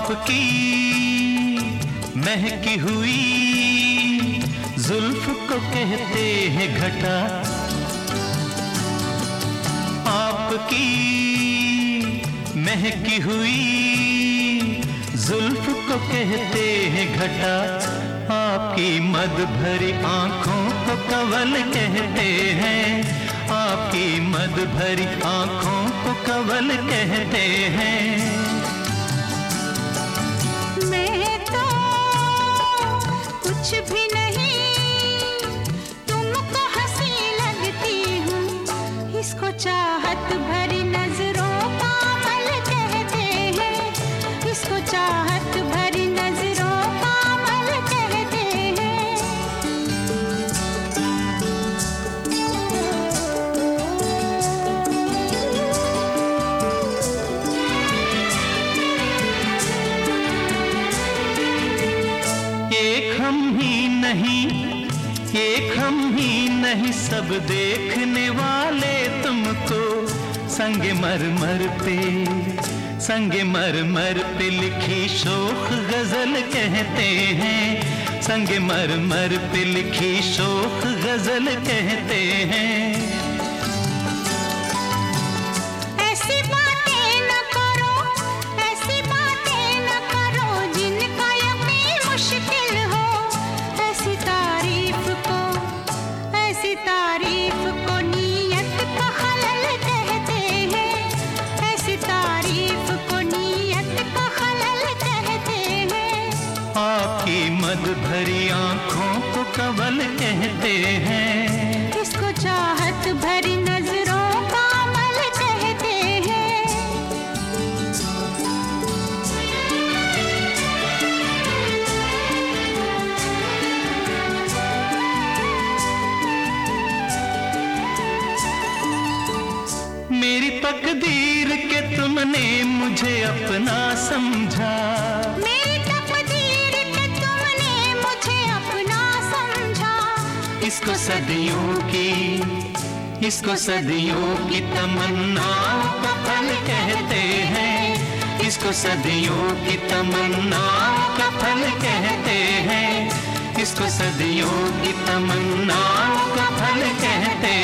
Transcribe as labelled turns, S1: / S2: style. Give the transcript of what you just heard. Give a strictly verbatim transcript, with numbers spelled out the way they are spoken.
S1: आपकी महकी हुई जुल्फ को कहते हैं घटा, आपकी महकी हुई जुल्फ को कहते हैं घटा, आपकी मद भरी आंखों को कवल कहते हैं, आपकी मद भरी आंखों को कवल कहते हैं।
S2: मैं तो कुछ भी नहीं तुमको हंसी लगती हूँ, इसको चाहत भरी नजरों का अमल कहते हैं, इसको चाहत भरी नजरों का अमल कहते हैं।
S1: एक हम ही नहीं, एक हम ही नहीं, सब देखने वाले तुमको संगे मरमर पे, संगे मरमर पे लिखी शोख गजल कहते हैं, संगे मरमर पे लिखी शोख गजल कहते हैं।
S2: ऐसी बातें न करो, ऐसी बातें न करो जिनका यकीन मुश्किल हो, ऐसी तारीफ को, ऐसी तारीफ को नीयत का खलल कहते हैं, ऐसी तारीफ को नीयत का खलल कहते हैं।
S1: आपकी मद भरी आंखों को कवल कहते हैं,
S2: इसको चाहत भरी नजरों का अमल कहते हैं।
S1: मेरी तकदीर के तुमने मुझे अपना समझा,
S2: मेरी तकदीर के तुमने मुझे अपना समझा,
S1: इसको सदियों की, इसको सदियों की तमन्नाओं का फल कहते हैं, इसको सदियों की तमन्नाओं का फल कहते हैं, इसको सदियों की तमन्नाओं का फल कहते